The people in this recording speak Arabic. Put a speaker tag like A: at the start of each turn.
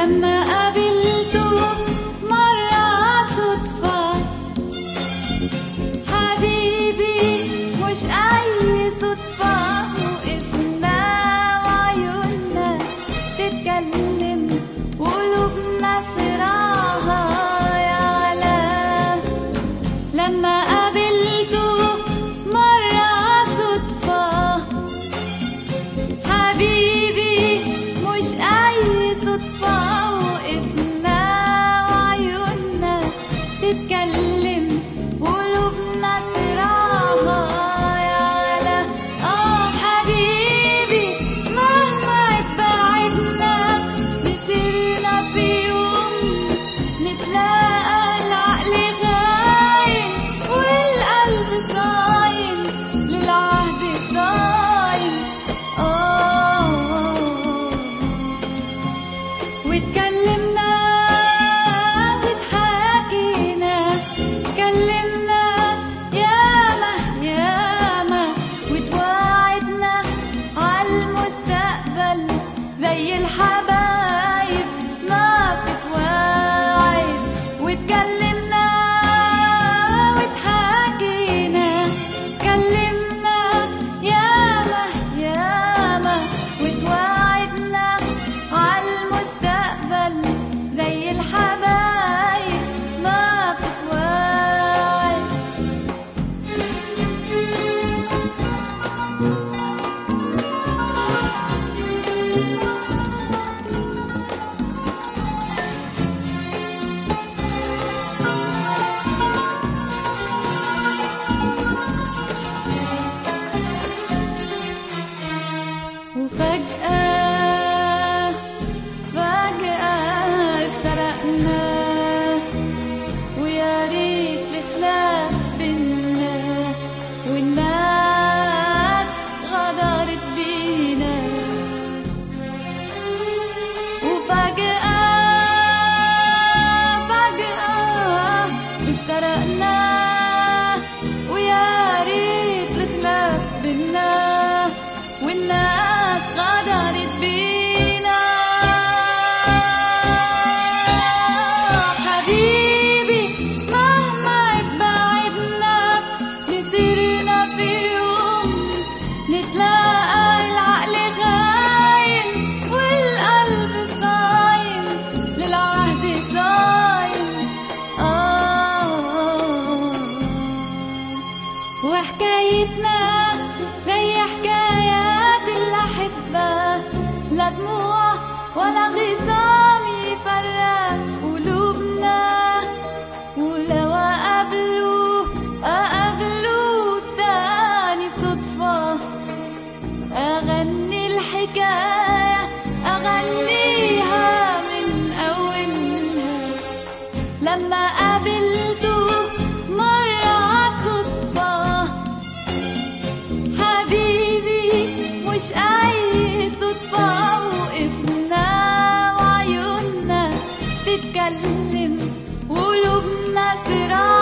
A: لما قابلته مرة صدفة، حبيبي مش أي صدفة، وقفنا وعيوننا تتكلم وقلوبنا صراعها يعلى. لما قابلته مرة صدفة، حبيبي مش أي صدفة، وقفنا وعيوننا تتكلم وقلوبنا صراعها يعلى. حبيبي مهما اتبعدنا مسيرنا في يوم نتلاقى، العقل غايم والقلب صايم للعهد صايم. واتكلمنا واتحاكينا، كلمنا ياما ياما، واتواعدنا عالمستقبل زي الحبايب ما بتتواعد. واتكلمنا واتحاكينا، كلمنا ياما ياما، واتواعدنا عالمستقبل زي الحبايب ما بتتواعد. وفجأة افترقنا، ويا ريت الخلاف بينا، والناس غدرت بينا. وفجأة افترقنا، ويا ريت الخلاف بينا، والناس غدرت بينا. حبيبي مهما اتبعدنا مسيرنا في يوم نتلاقى، العقل غايم والقلب صايم للعهد صايم. وحكايتنا زي حكايات الأحبة، لا دموع ولا غصام يفرق قلوبنا. ولو أقابلوا تاني صدفة، أغني الحكاية أغنيها من أولها. لما قابلته مرة صدفة، حبيبي مش أي صدفة، وقفنا وعيوننا تتكلم وقلوبنا صراع